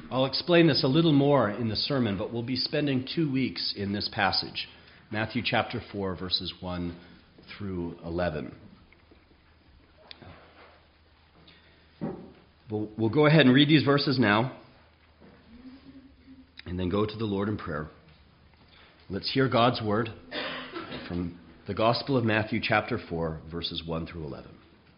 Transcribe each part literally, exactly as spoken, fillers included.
I'll explain this a little more in the sermon, but we'll be spending two weeks in this passage, Matthew chapter four, verses one through eleven. We'll, we'll go ahead and read these verses now, and then go to the Lord in prayer. Let's hear God's word from the Gospel of Matthew chapter four, verses one through eleven.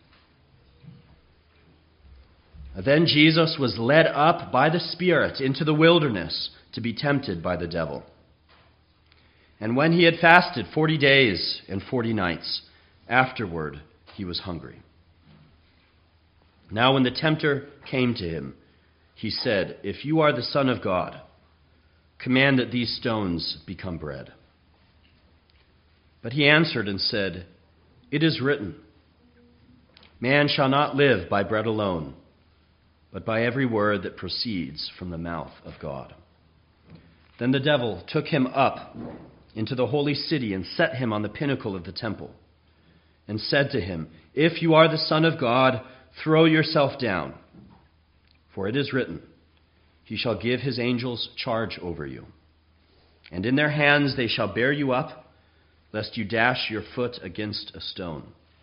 Then Jesus was led up by the Spirit into the wilderness to be tempted by the devil. And when he had fasted forty days and forty nights, afterward he was hungry. Now when the tempter came to him, he said, "If you are the Son of God, command that these stones become bread." But he answered and said, "It is written, man shall not live by bread alone, but by every word that proceeds from the mouth of God." Then the devil took him up into the holy city and set him on the pinnacle of the temple, and said to him, "If you are the Son of God, throw yourself down, for it is written, he shall give his angels charge over you, and in their hands they shall bear you up, lest you dash your foot against a stone."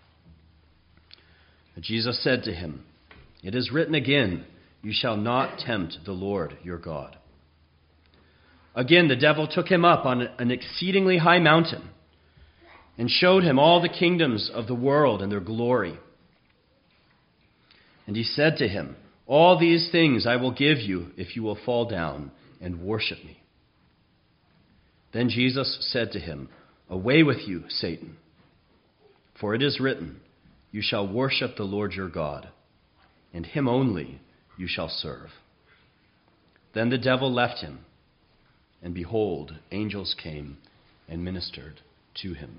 But Jesus said to him, "It is written again, you shall not tempt the Lord your God." Again, the devil took him up on an exceedingly high mountain and showed him all the kingdoms of the world and their glory. And he said to him, "All these things I will give you if you will fall down and worship me." Then Jesus said to him, "Away with you, Satan, for it is written, you shall worship the Lord your God, and him only you shall serve." Then the devil left him, and behold, angels came and ministered to him.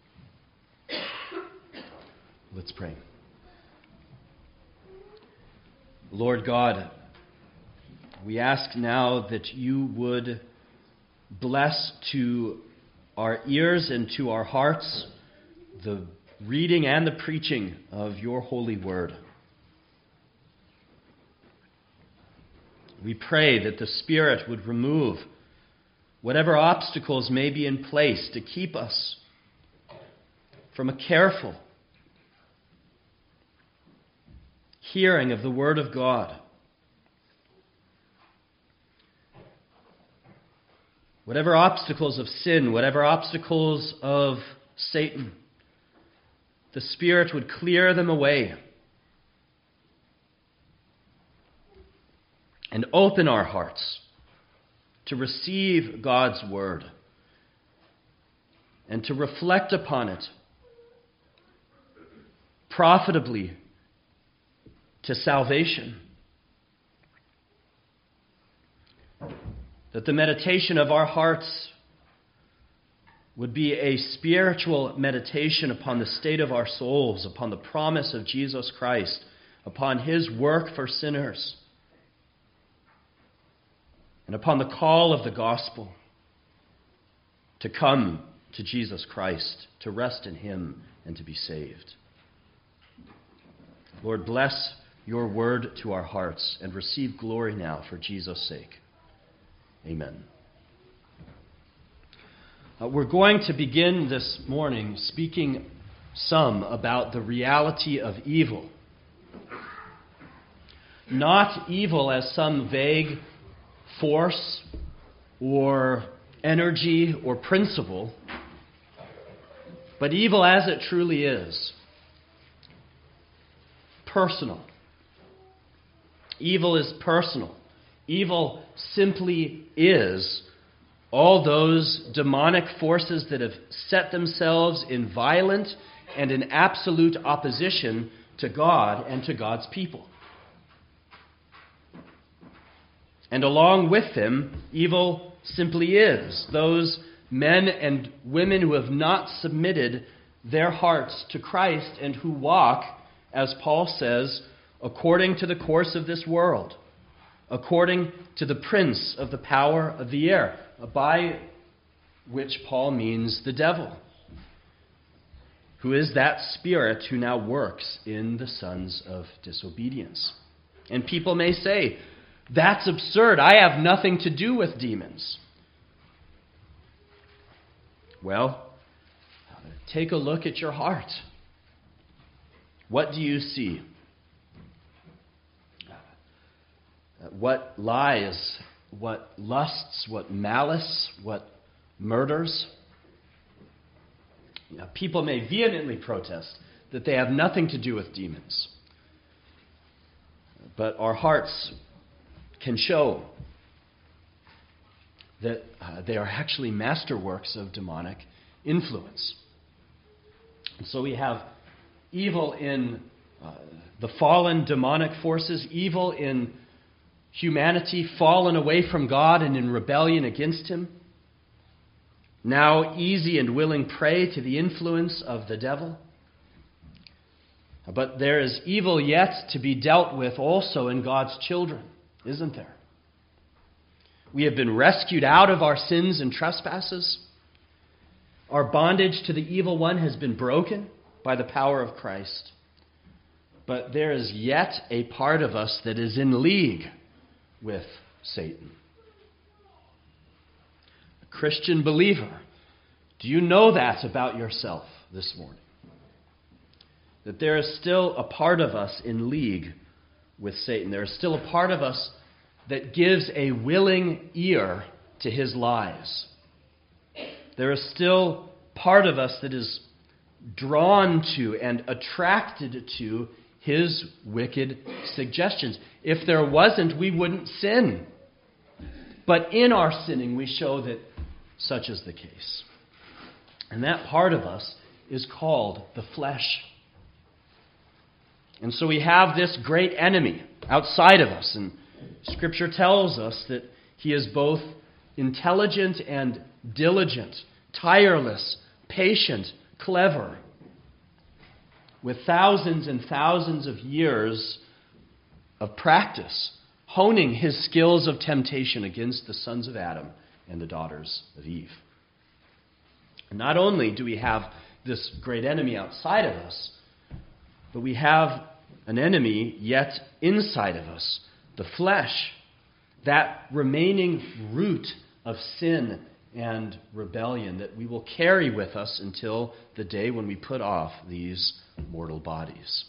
Let's pray. Lord God, we ask now that you would bless to our ears and to our hearts the reading and the preaching of your holy word. We pray that the Spirit would remove whatever obstacles may be in place to keep us from a careful hearing of the Word of God. Whatever obstacles of sin, whatever obstacles of Satan, the Spirit would clear them away and open our hearts to receive God's Word and to reflect upon it profitably to salvation. That the meditation of our hearts would be a spiritual meditation upon the state of our souls, upon the promise of Jesus Christ, upon his work for sinners, and upon the call of the gospel to come to Jesus Christ, to rest in him, and to be saved. Lord, bless your word to our hearts and receive glory now for Jesus' sake. Amen. Uh, we're going to begin this morning speaking some about the reality of evil. Not evil as some vague force or energy or principle, but evil as it truly is. Personal. Evil is personal. Evil simply is all those demonic forces that have set themselves in violent and in absolute opposition to God and to God's people. And along with them, evil simply is those men and women who have not submitted their hearts to Christ and who walk, as Paul says, according to the course of this world, according to the prince of the power of the air, by which Paul means the devil, who is that spirit who now works in the sons of disobedience. And people may say, That's absurd. I have nothing to do with demons. Well, take a look at your heart. What do you see? What lies, what lusts, what malice, what murders? You know, people may vehemently protest that they have nothing to do with demons. But our hearts can show that uh, they are actually masterworks of demonic influence. And so we have evil in uh, the fallen demonic forces, evil in humanity fallen away from God and in rebellion against Him, now easy and willing prey to the influence of the devil. But there is evil yet to be dealt with also in God's children, isn't there? We have been rescued out of our sins and trespasses. Our bondage to the evil one has been broken by the power of Christ. But there is yet a part of us that is in league with Satan. A Christian believer, do you know that about yourself this morning? That there is still a part of us in league with Satan. There is still a part of us that gives a willing ear to his lies. There is still part of us that is drawn to and attracted to his wicked suggestions. If there wasn't, we wouldn't sin. But in our sinning, we show that such is the case. And that part of us is called the flesh. And so we have this great enemy outside of us. And Scripture tells us that he is both intelligent and diligent, tireless, patient, clever, with thousands and thousands of years of practice, honing his skills of temptation against the sons of Adam and the daughters of Eve. And not only do we have this great enemy outside of us, but we have an enemy yet inside of us, the flesh, that remaining root of sin and rebellion that we will carry with us until the day when we put off these mortal bodies.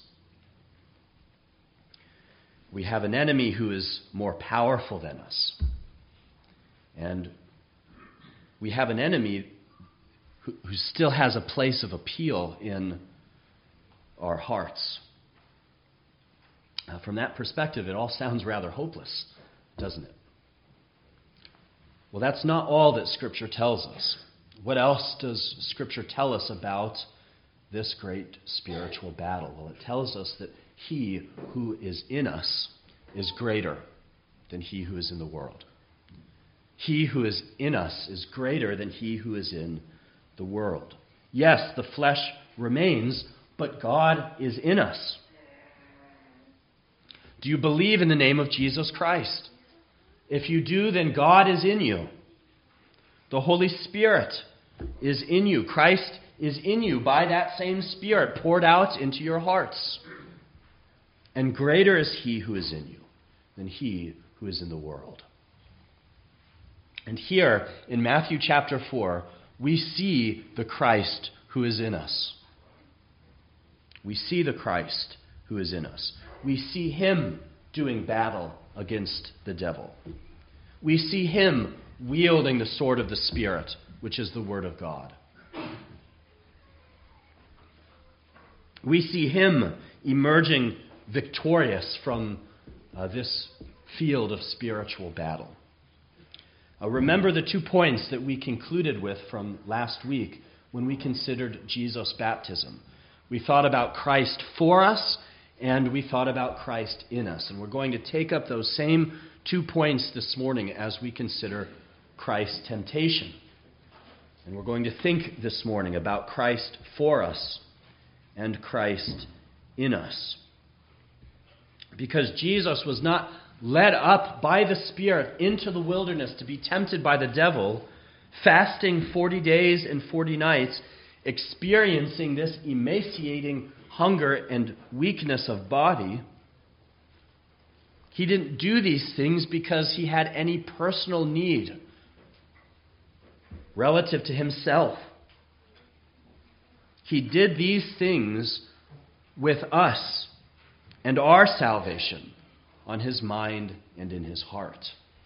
We have an enemy who is more powerful than us. And we have an enemy who, who still has a place of appeal in our hearts. Uh, from that perspective, it all sounds rather hopeless, doesn't it? Well, that's not all that Scripture tells us. What else does Scripture tell us about this great spiritual battle? Well, it tells us that he who is in us is greater than he who is in the world. He who is in us is greater than he who is in the world. Yes, the flesh remains, but God is in us. Do you believe in the name of Jesus Christ? If you do, then God is in you. The Holy Spirit is in you. Christ is in you by that same Spirit poured out into your hearts. And greater is he who is in you than he who is in the world. And here in Matthew chapter four, we see the Christ who is in us. We see the Christ who is in us. We see him doing battle against the devil. We see him wielding the sword of the Spirit, which is the Word of God. We see him emerging victorious from uh, this field of spiritual battle. Uh, remember the two points that we concluded with from last week when we considered Jesus' baptism. We thought about Christ for us, and we thought about Christ in us. And we're going to take up those same two points this morning as we consider Christ's temptation. And we're going to think this morning about Christ for us and Christ in us. Because Jesus was not led up by the Spirit into the wilderness to be tempted by the devil, fasting forty days and forty nights, experiencing this emaciating hunger and weakness of body. He didn't do these things because he had any personal need relative to himself. He did these things with us and our salvation on his mind and in his heart.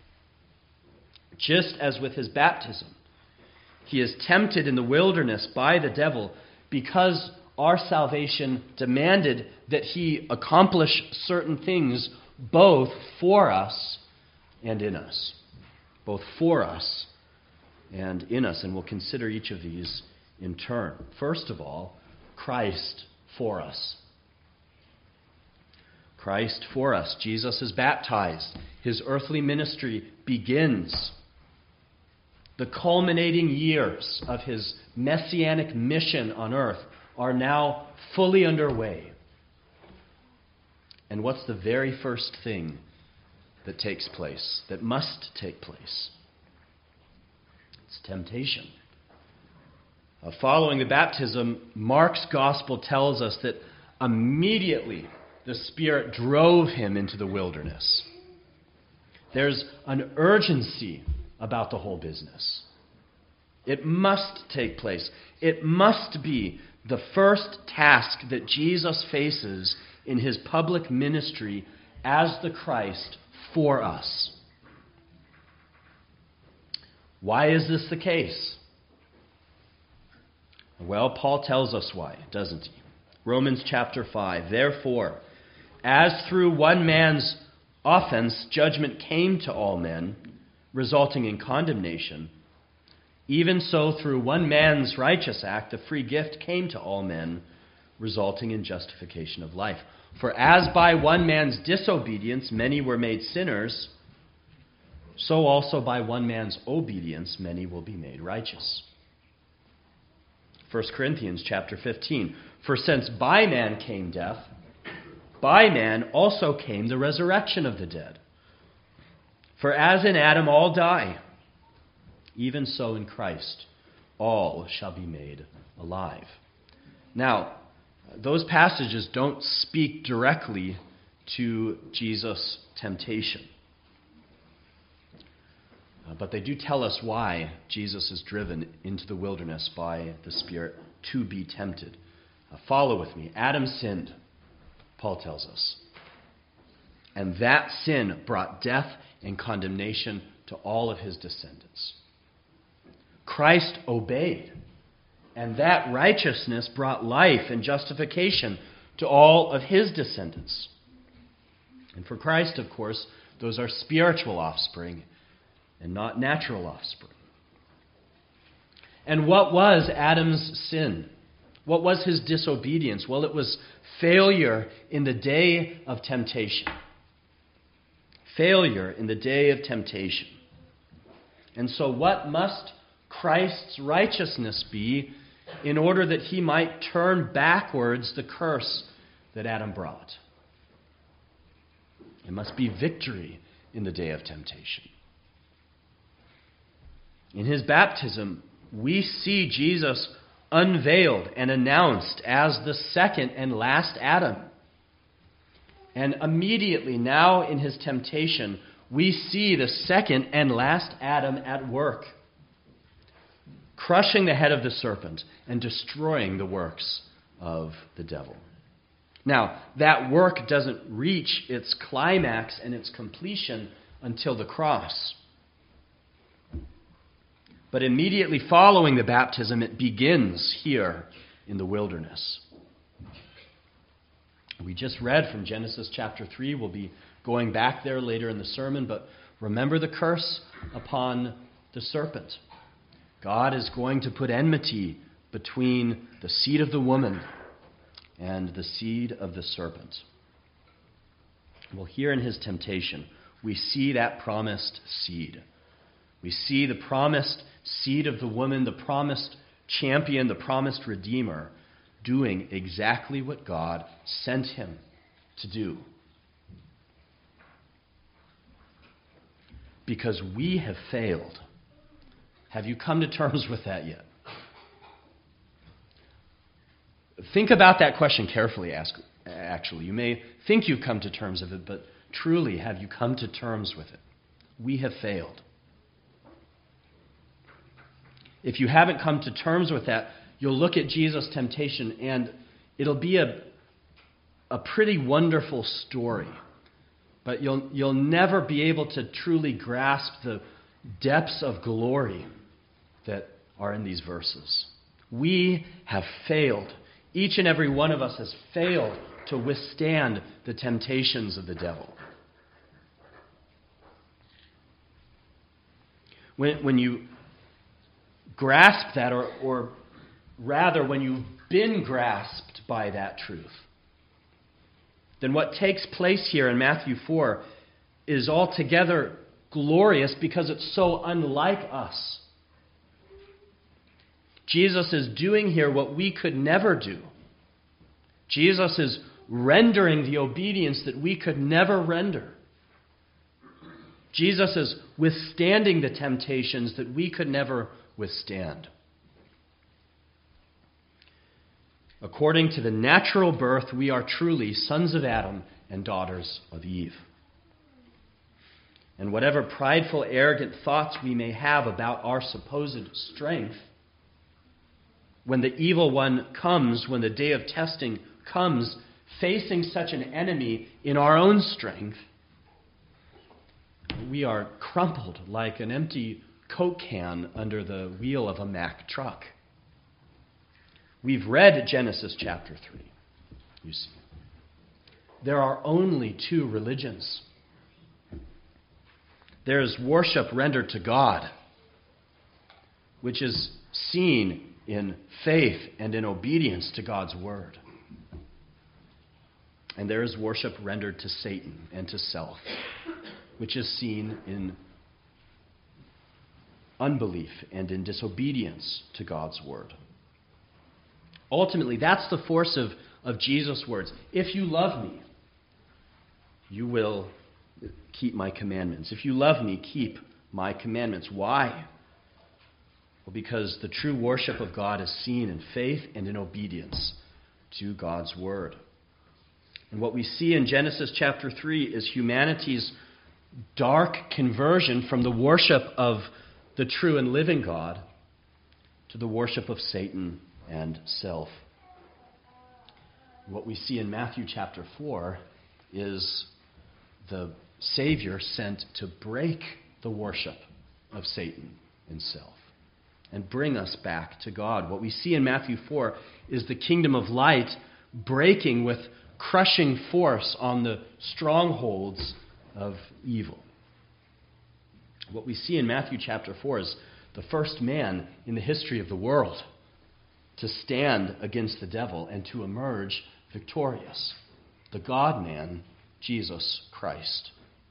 Just as with his baptism, he is tempted in the wilderness by the devil because our salvation demanded that he accomplish certain things both for us and in us. Both for us and in us. And we'll consider each of these in turn. First of all, Christ for us. Christ for us. Jesus is baptized. His earthly ministry begins. The culminating years of his messianic mission on earth are now fully underway. And what's the very first thing that takes place, that must take place? It's temptation. Uh, following the baptism, Mark's gospel tells us that immediately the Spirit drove him into the wilderness. There's an urgency about the whole business. It must take place. It must be the first task that Jesus faces in his public ministry as the Christ for us. Why is this the case? Well, Paul tells us why, doesn't he? Romans chapter five. Therefore, as through one man's offense judgment came to all men, resulting in condemnation, even so through one man's righteous act the free gift came to all men, resulting in justification of life. For as by one man's disobedience many were made sinners, so also by one man's obedience many will be made righteous. First Corinthians chapter fifteen. For since by man came death, by man also came the resurrection of the dead. For as in Adam all die, even so in Christ all shall be made alive. Now, those passages don't speak directly to Jesus' temptation. Uh, but they do tell us why Jesus is driven into the wilderness by the Spirit to be tempted. Uh, follow with me. Adam sinned, Paul tells us. And that sin brought death and condemnation to all of his descendants. Christ obeyed, and that righteousness brought life and justification to all of his descendants. And for Christ, of course, those are spiritual offspring and not natural offspring. And what was Adam's sin? What was his disobedience? Well, it was failure in the day of temptation. Failure in the day of temptation. And so what must Christ's righteousness be in order that he might turn backwards the curse that Adam brought? It must be victory in the day of temptation. In his baptism, we see Jesus unveiled and announced as the second and last Adam. And immediately now in his temptation, we see the second and last Adam at work, crushing the head of the serpent and destroying the works of the devil. Now, that work doesn't reach its climax and its completion until the cross. But immediately following the baptism, it begins here in the wilderness. We just read from Genesis chapter three. We'll be going back there later in the sermon, but remember the curse upon the serpent. God is going to put enmity between the seed of the woman and the seed of the serpent. Well, here in his temptation, we see that promised seed. We see the promised seed of the woman, the promised champion, the promised redeemer, doing exactly what God sent him to do. Because we have failed. Have you come to terms with that yet? Think about that question carefully, actually. You may think you've come to terms with it, but Truly, have you come to terms with it? We have failed. If you haven't come to terms with that, you'll look at Jesus' temptation and it'll be a, a pretty wonderful story. But you'll, you'll never be able to truly grasp the depths of glory that are in these verses. We have failed. Each and every one of us has failed to withstand the temptations of the devil. When, when you grasp that, or, or rather when you've been grasped by that truth, then what takes place here in Matthew four is altogether glorious because it's so unlike us. Jesus is doing here what we could never do. Jesus is rendering the obedience that we could never render. Jesus is withstanding the temptations that we could never withstand. According to the natural birth, we are truly sons of Adam and daughters of Eve. And whatever prideful, arrogant thoughts we may have about our supposed strength, when the evil one comes, when the day of testing comes, facing such an enemy in our own strength, we are crumpled like an empty Coke can under the wheel of a Mack truck. We've read Genesis chapter three, you see. There are only two religions. There is worship rendered to God, which is seen in faith and in obedience to God's word. And there is worship rendered to Satan and to self, which is seen in unbelief and in disobedience to God's word. Ultimately, that's the force of, of Jesus' words. If you love me, you will keep my commandments. If you love me, keep my commandments. Why? Well, because the true worship of God is seen in faith and in obedience to God's word. And what we see in Genesis chapter three is humanity's dark conversion from the worship of the true and living God to the worship of Satan and self. What we see in Matthew chapter four is the Savior sent to break the worship of Satan and self and bring us back to God. What we see in Matthew four is the kingdom of light breaking with crushing force on the strongholds of evil. What we see in Matthew chapter four is the first man in the history of the world to stand against the devil and to emerge victorious. The God-man, Jesus Christ.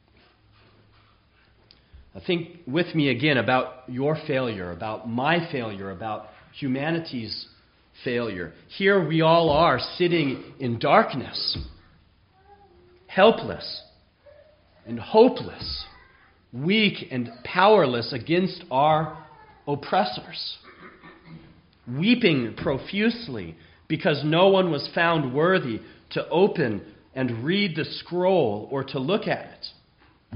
Now think with me again about your failure, about my failure, about humanity's failure. Here we all are sitting in darkness, helpless and hopeless, weak and powerless against our oppressors, weeping profusely because no one was found worthy to open and read the scroll or to look at it.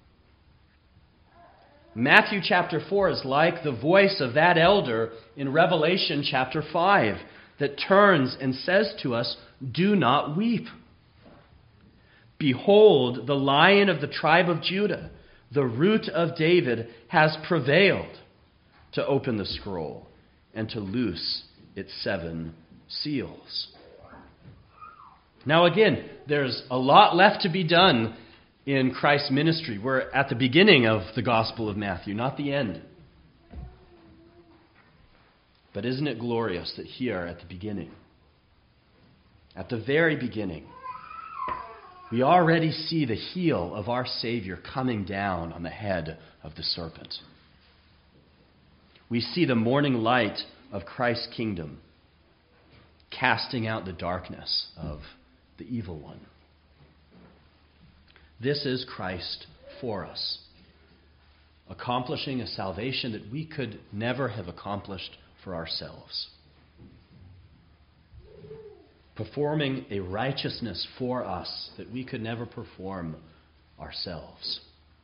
Matthew chapter four is like the voice of that elder in Revelation chapter five that turns and says to us, "Do not weep. Behold, the Lion of the tribe of Judah, the Root of David, has prevailed to open the scroll and to loose its seven seals." Now again, there's a lot left to be done in Christ's ministry. We're at the beginning of the Gospel of Matthew, not the end. But isn't it glorious that here at the beginning, at the very beginning, we already see the heel of our Savior coming down on the head of the serpent. We see the morning light of Christ's kingdom casting out the darkness of the evil one. This is Christ for us, accomplishing a salvation that we could never have accomplished for ourselves, performing a righteousness for us that we could never perform ourselves.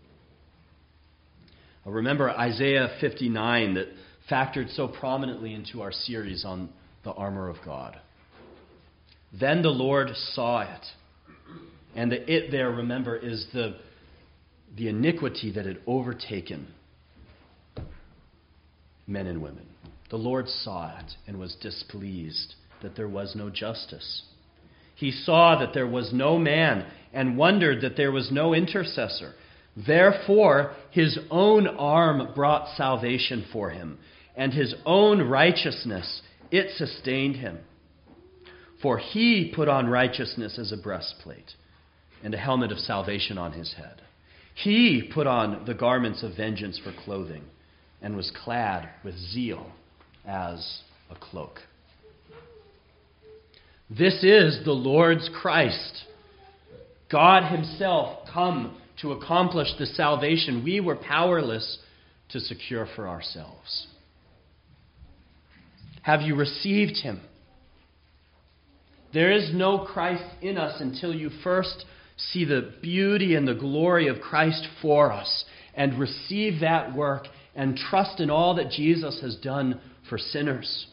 Remember Isaiah fifty-nine that factored so prominently into our series on the armor of God. Then the Lord saw it. And the it there, remember, is the, the iniquity that had overtaken men and women. The Lord saw it and was displeased that there was no justice. He saw that there was no man and wondered that there was no intercessor. Therefore, his own arm brought salvation for him, and his own righteousness, it sustained him. For he put on righteousness as a breastplate, and a helmet of salvation on his head. He put on the garments of vengeance for clothing, and was clad with zeal as a cloak. This is the Lord's Christ, God himself come to accomplish the salvation we were powerless to secure for ourselves. Have you received him? There is no Christ in us until you first see the beauty and the glory of Christ for us and receive that work and trust in all that Jesus has done for sinners.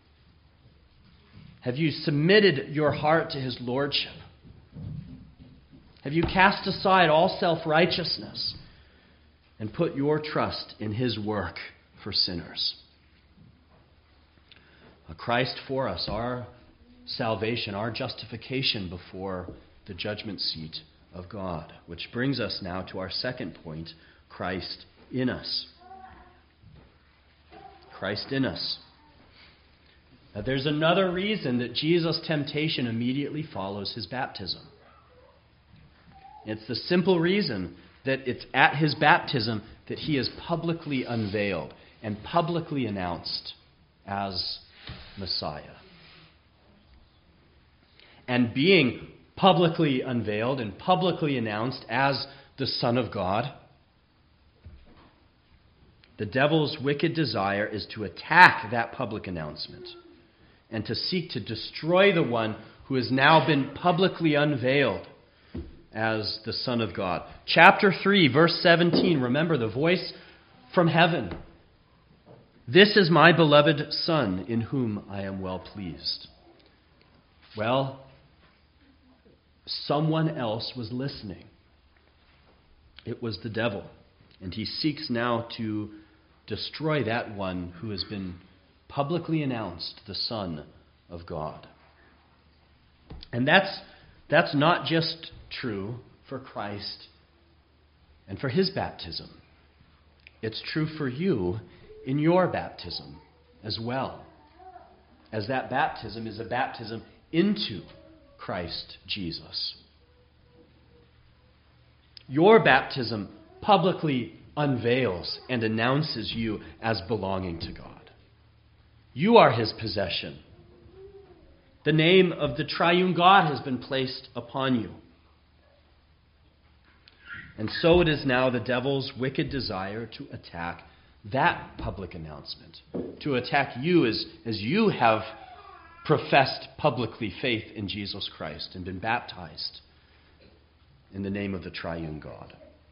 Have you submitted your heart to his lordship? Have you cast aside all self-righteousness and put your trust in his work for sinners? A Christ for us, our salvation, our justification before the judgment seat of God. Which brings us now to our second point, Christ in us. Christ in us. Now, there's another reason that Jesus' temptation immediately follows his baptism. It's the simple reason that it's at his baptism that he is publicly unveiled and publicly announced as Messiah. And being publicly unveiled and publicly announced as the Son of God, the devil's wicked desire is to attack that public announcement and to seek to destroy the one who has now been publicly unveiled as the Son of God. Chapter three, verse seventeen, remember the voice from heaven. This is my beloved Son, in whom I am well pleased. Well, someone else was listening. It was the devil. And he seeks now to destroy that one who has been publicly announced the Son of God. And that's that's not just true for Christ and for his baptism. It's true for you in your baptism as well, as that baptism is a baptism into Christ Jesus. Your baptism publicly unveils and announces you as belonging to God. You are his possession. The name of the triune God has been placed upon you. And so it is now the devil's wicked desire to attack that public announcement, to attack you as, as you have professed publicly faith in Jesus Christ and been baptized in the name of the triune God.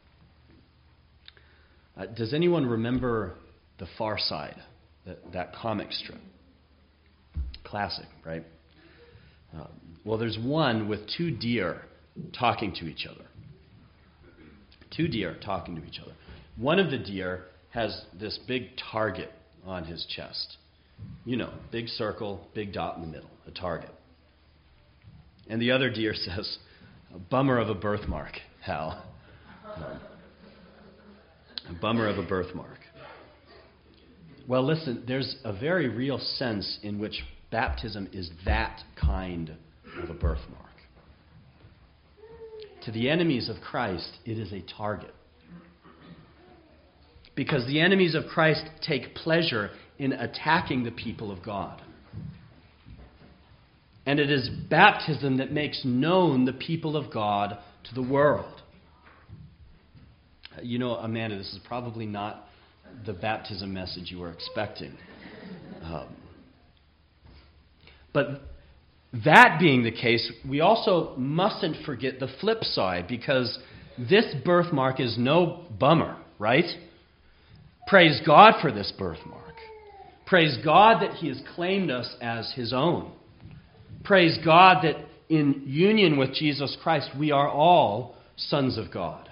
Uh, does anyone remember The Far Side, that, that comic strip? Classic, right? Uh, well, there's one with two deer talking to each other. Two deer talking to each other. One of the deer has this big target on his chest. You know, big circle, big dot in the middle, a target. And the other deer says, a bummer of a birthmark, Hal. Um, a bummer of a birthmark. Well, listen, there's a very real sense in which baptism is that kind of a birthmark. To the enemies of Christ, it is a target. Because the enemies of Christ take pleasure in attacking the people of God. And it is baptism that makes known the people of God to the world. You know, Amanda, this is probably not the baptism message you were expecting. Um, but that being the case, we also mustn't forget the flip side, because this birthmark is no bummer, right? Praise God for this birthmark. Praise God that he has claimed us as his own. Praise God that in union with Jesus Christ, we are all sons of God.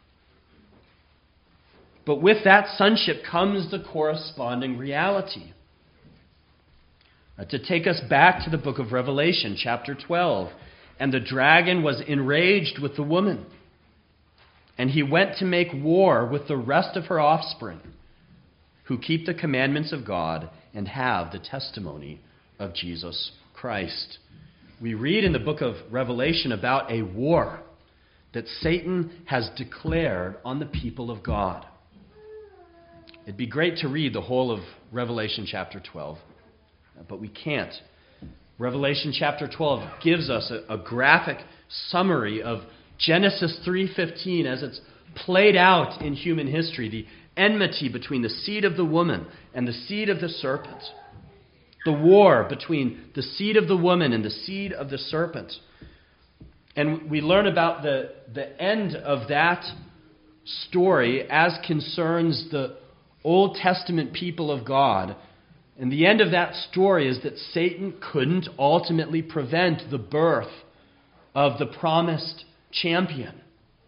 But with that sonship comes the corresponding reality. Uh, to take us back to the book of Revelation, chapter twelve. And the dragon was enraged with the woman, and he went to make war with the rest of her offspring, who keep the commandments of God and have the testimony of Jesus Christ. We read in the book of Revelation about a war that Satan has declared on the people of God. It'd be great to read the whole of Revelation chapter twelve, but we can't. Revelation chapter twelve gives us a, a graphic summary of Genesis three fifteen as it's played out in human history, the enmity between the seed of the woman and the seed of the serpent, the war between the seed of the woman and the seed of the serpent. And we learn about the, the end of that story as concerns the Old Testament people of God. And the end of that story is that Satan couldn't ultimately prevent the birth of the promised champion.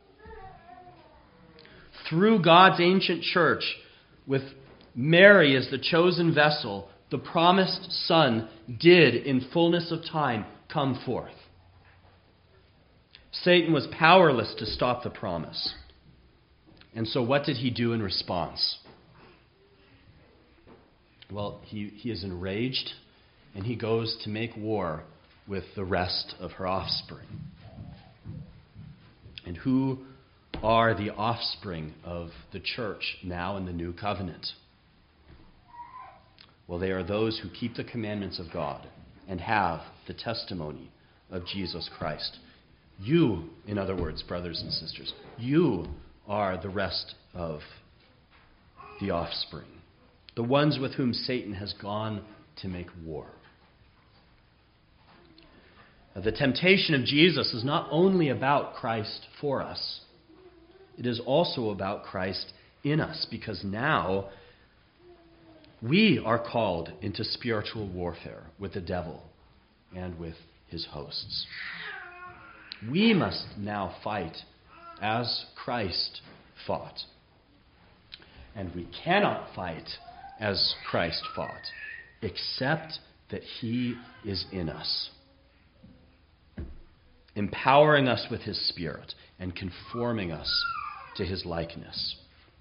Through God's ancient church, with Mary as the chosen vessel, the promised Son did, in fullness of time, come forth. Satan was powerless to stop the promise. And so what did he do in response? Well, he, he is enraged, and he goes to make war with the rest of her offspring. And who are the offspring of the church now in the new covenant? Well, they are those who keep the commandments of God and have the testimony of Jesus Christ. You, in other words, brothers and sisters, you are the rest of the offspring. The ones with whom Satan has gone to make war. The temptation of Jesus is not only about Christ for us, it is also about Christ in us, because now we are called into spiritual warfare with the devil and with his hosts. We must now fight as Christ fought. And we cannot fight as Christ fought, except that he is in us, empowering us with his Spirit and conforming us to his likeness.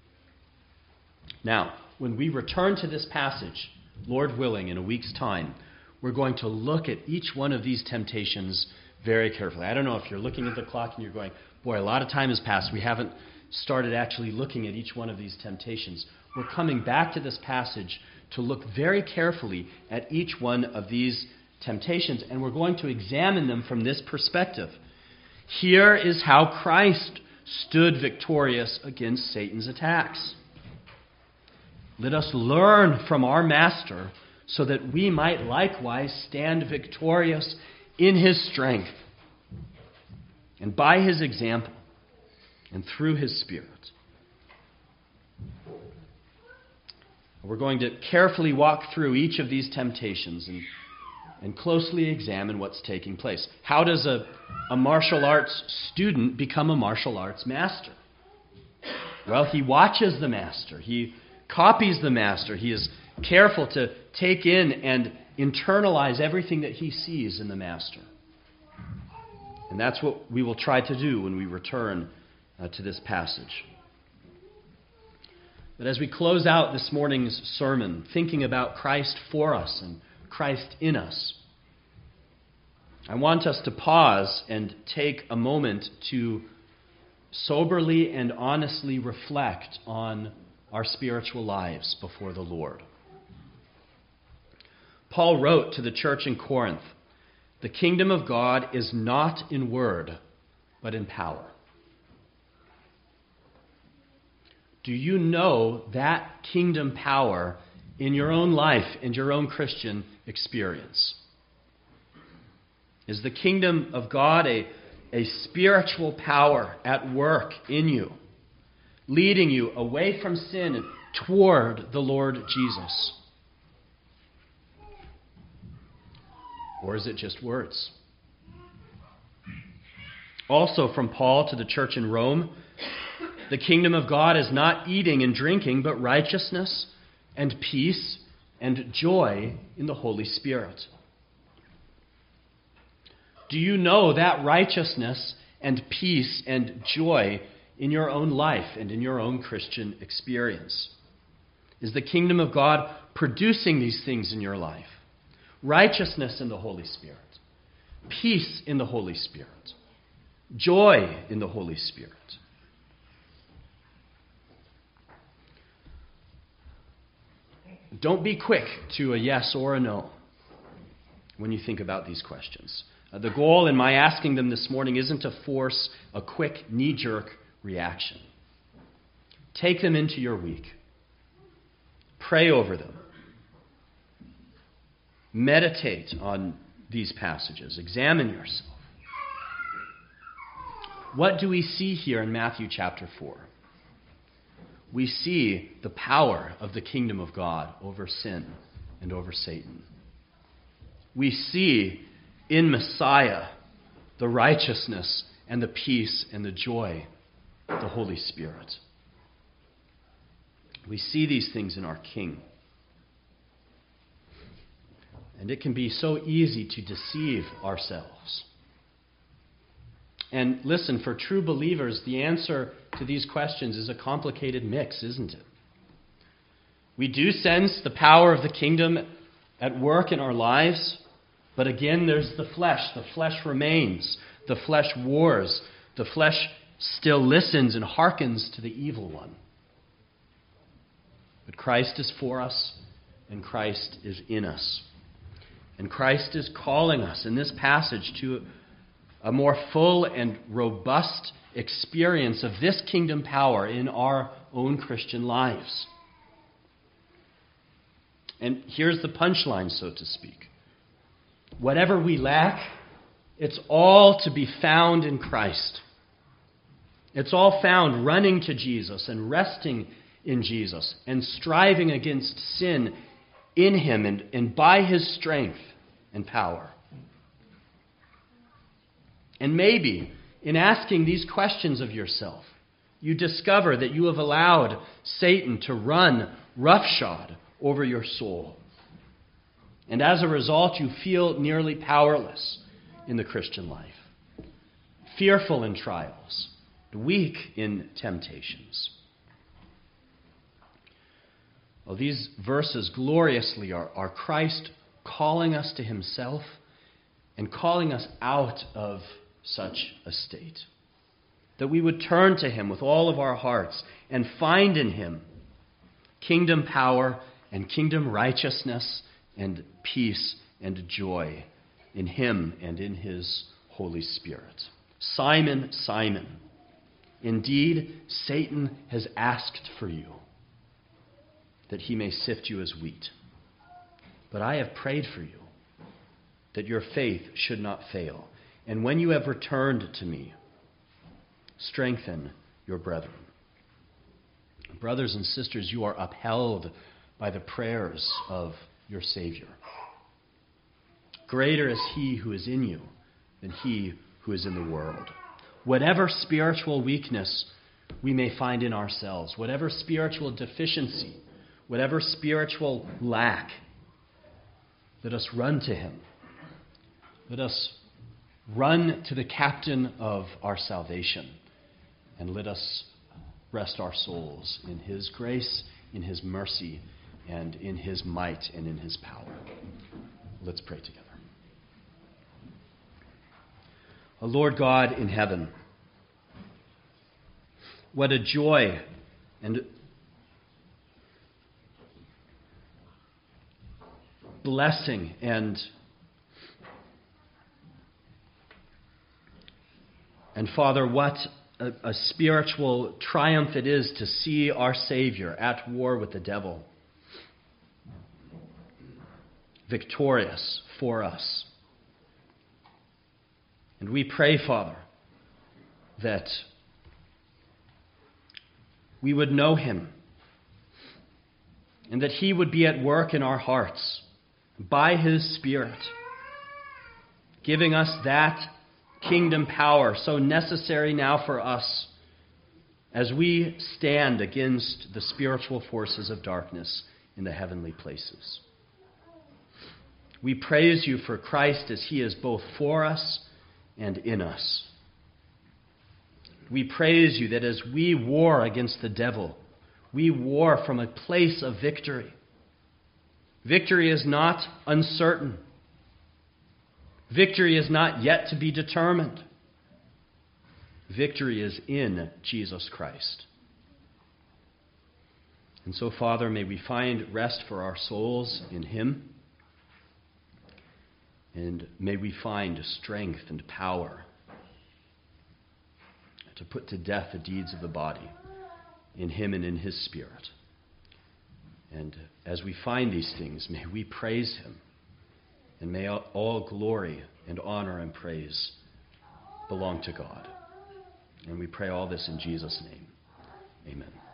Now, when we return to this passage, Lord willing, in a week's time, we're going to look at each one of these temptations very carefully. I don't know if you're looking at the clock and you're going, boy, a lot of time has passed. We haven't started actually looking at each one of these temptations. We're coming back to this passage to look very carefully at each one of these temptations, and we're going to examine them from this perspective. Here is how Christ stood victorious against Satan's attacks. Let us learn from our Master so that we might likewise stand victorious in his strength and by his example and through his Spirit. We're going to carefully walk through each of these temptations and, and closely examine what's taking place. How does a, a martial arts student become a martial arts master? Well, he watches the master. He copies the master. He is careful to take in and internalize everything that he sees in the master. And that's what we will try to do when we return uh, to this passage. But as we close out this morning's sermon, thinking about Christ for us and Christ in us, I want us to pause and take a moment to soberly and honestly reflect on our spiritual lives before the Lord. Paul wrote to the church in Corinth, "The kingdom of God is not in word, but in power." Do you know that kingdom power in your own life and your own Christian experience? Is the kingdom of God a a spiritual power at work in you, leading you away from sin and toward the Lord Jesus? Or is it just words? Also from Paul to the church in Rome, the kingdom of God is not eating and drinking, but righteousness and peace and joy in the Holy Spirit. Do you know that righteousness and peace and joy in your own life and in your own Christian experience? Is the kingdom of God producing these things in your life? Righteousness in the Holy Spirit, peace in the Holy Spirit, joy in the Holy Spirit. Don't be quick to a yes or a no when you think about these questions. Uh, the goal in my asking them this morning isn't to force a quick knee-jerk reaction. Take them into your week. Pray over them. Meditate on these passages. Examine yourself. What do we see here in Matthew chapter four? We see the power of the kingdom of God over sin and over Satan. We see in Messiah the righteousness and the peace and the joy of the Holy Spirit. We see these things in our King. And it can be so easy to deceive ourselves. And listen, for true believers, the answer to these questions is a complicated mix, isn't it? We do sense the power of the kingdom at work in our lives, but again, there's the flesh. The flesh remains. The flesh wars. The flesh still listens and hearkens to the evil one. But Christ is for us, and Christ is in us. And Christ is calling us in this passage to a more full and robust experience of this kingdom power in our own Christian lives. And here's the punchline, so to speak. Whatever we lack, it's all to be found in Christ. It's all found running to Jesus and resting in Jesus and striving against sin in Him and, and by His strength and power. And maybe in asking these questions of yourself, you discover that you have allowed Satan to run roughshod over your soul. And as a result, you feel nearly powerless in the Christian life, fearful in trials, weak in temptations. Well, these verses gloriously are, are Christ calling us to Himself and calling us out of such a state. That we would turn to Him with all of our hearts and find in Him kingdom power and kingdom righteousness and peace and joy in Him and in His Holy Spirit. Simon, Simon, indeed, Satan has asked for you, that he may sift you as wheat. But I have prayed for you, that your faith should not fail. And when you have returned to me, strengthen your brethren. Brothers and sisters, you are upheld by the prayers of your Savior. Greater is He who is in you than he who is in the world. Whatever spiritual weakness we may find in ourselves, whatever spiritual deficiency, whatever spiritual lack, let us run to Him. Let us run to the captain of our salvation, and let us rest our souls in His grace, in His mercy, and in His might and in His power. Let's pray together. O Lord God in heaven, what a joy and blessing and and Father, what a, a spiritual triumph it is to see our Savior at war with the devil, victorious for us. And we pray, Father, that we would know him and that he would be at work in our hearts by his Spirit, giving us that kingdom power so necessary now for us as we stand against the spiritual forces of darkness in the heavenly places. We praise you for Christ as he is both for us and in us. We praise you that as we war against the devil, we war from a place of victory. Victory is not uncertain. Victory is not yet to be determined. Victory is in Jesus Christ. And so, Father, may we find rest for our souls in him. And may we find strength and power to put to death the deeds of the body in him and in his Spirit. And as we find these things, may we praise him. And may all glory and honor and praise belong to God. And we pray all this in Jesus' name. Amen.